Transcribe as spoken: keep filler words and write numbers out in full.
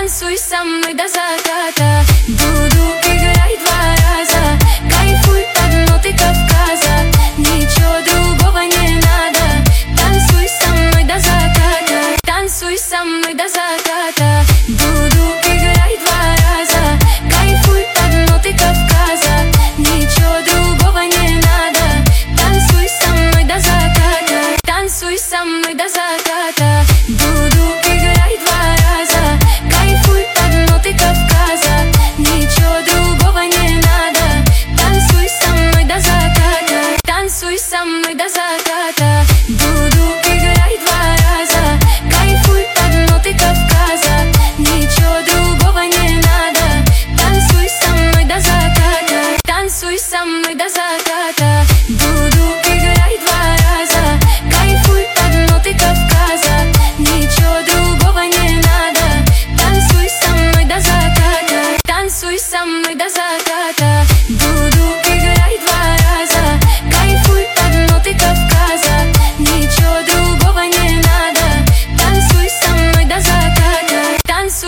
Танцуй со мной до заката. Дудук играй два раза. Кайфуй под ноты Кавказа. Ничего другого не надо. Танцуй со мной до заката. Танцуй со мной до заката. Дудук играй два раза. Кайфуй под ноты Кавказа. Ничего другого не надо. Танцуй со мной до заката. Танцуй со мной до заката. Дудук играй два раза. Кайфуй под ноты Кавказа. Ничего другого не надо. Танцуй со мной до заката. Танцуй со мной до заката. Дудук играй два раза. Кайфуй под ноты Кавказа. Ничего другого не надо. Танцуй со мной до заката. Танцуй со мной до заката. Дудук играй два раза. Кайфуй под ноты Кавказа. Ничего другого не надо. Танцуй со мной до заката. Танцуй со мной до заката.